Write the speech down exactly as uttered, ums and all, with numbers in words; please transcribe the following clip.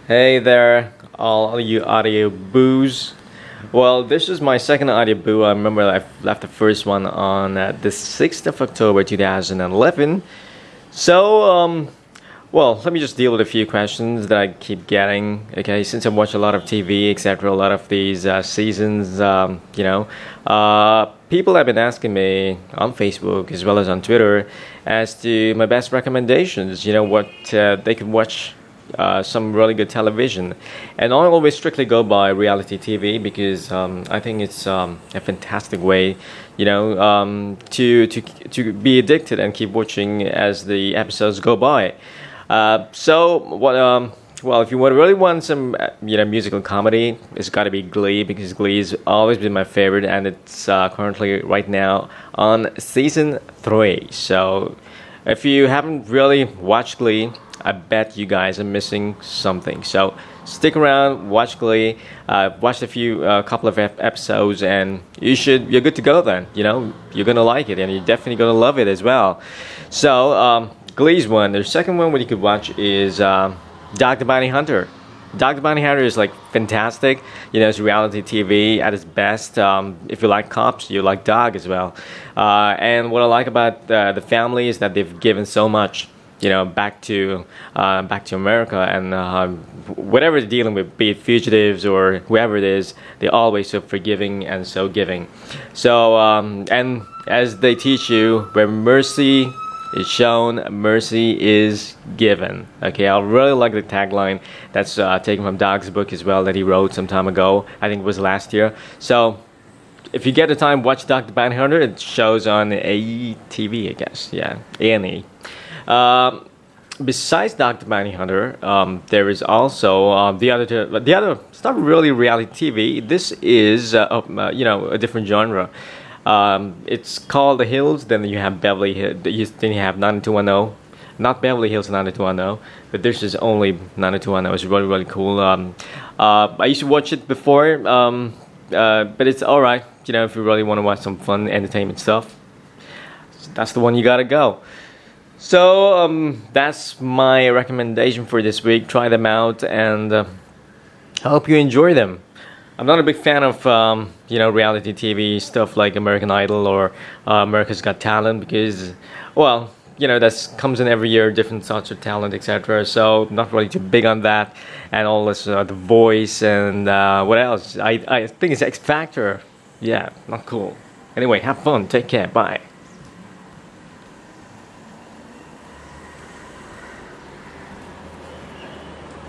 Hey there, all you audio boos. Well, this is my second audio boo. I remember I left the first one on uh, the sixth of October two thousand eleven. So, um, well, let me just deal with a few questions that I keep getting. Okay, since I watch a lot of T V, et cetera, a lot of these uh, seasons, um, you know, uh, people have been asking me on Facebook as well as on Twitter as to my best recommendations. You know, what uh, they can watch. Uh, some really good television, and I always strictly go by reality T V because um, I think it's um, a fantastic way, you know, um, to to to be addicted and keep watching as the episodes go by. Uh, so what? Um, well, if you want really want some, uh, you know, musical comedy, it's got to be Glee because Glee's always been my favorite, and it's uh, currently right now on season three. So if you haven't really watched Glee, I bet you guys are missing something. So stick around, watch Glee, uh, watch a few, a uh, couple of ep- episodes, and you should, you're good to go then. You know, you're gonna like it, and you're definitely gonna love it as well. So um, Glee's one. The second one, what you could watch is um, Dog the Bounty Hunter. Dog the Bounty Hunter is like fantastic. You know, it's reality T V at its best. Um, if you like cops, you like Dog as well. Uh, and what I like about uh, the family is that they've given so much, you know, back to uh, back to America, and uh, whatever they're dealing with, be it fugitives or whoever it is, they're always so forgiving and so giving. So, um, and as they teach you, where mercy is shown, mercy is given. Okay, I really like the tagline that's uh, taken from Dog's book as well that he wrote some time ago. I think it was last year. So, if you get the time, watch Dog the Bounty Hunter. It shows on A E T V, I guess. Yeah, A and E. Um, besides Dog the Bounty Hunter, um, there is also um, the other. Two, the other. It's not really reality T V. This is, uh, uh, you know, a different genre. Um, it's called The Hills. Then you have Beverly Hills. Then you have nine two one zero. Not Beverly Hills nine two one zero, but this is only nine two one zero. It's really really cool. Um, uh, I used to watch it before, um, uh, but it's all right. You know, if you really want to watch some fun entertainment stuff, that's the one you gotta go. So um, that's my recommendation for this week. Try them out, and uh, I hope you enjoy them. I'm not a big fan of um, you know, reality T V stuff like American Idol or uh, America's Got Talent because, well, you know, that comes in every year, different sorts of talent, et cetera. So not really too big on that, and all this uh, The Voice and uh, what else? I I think it's X Factor. Yeah, not cool. Anyway, have fun. Take care. Bye.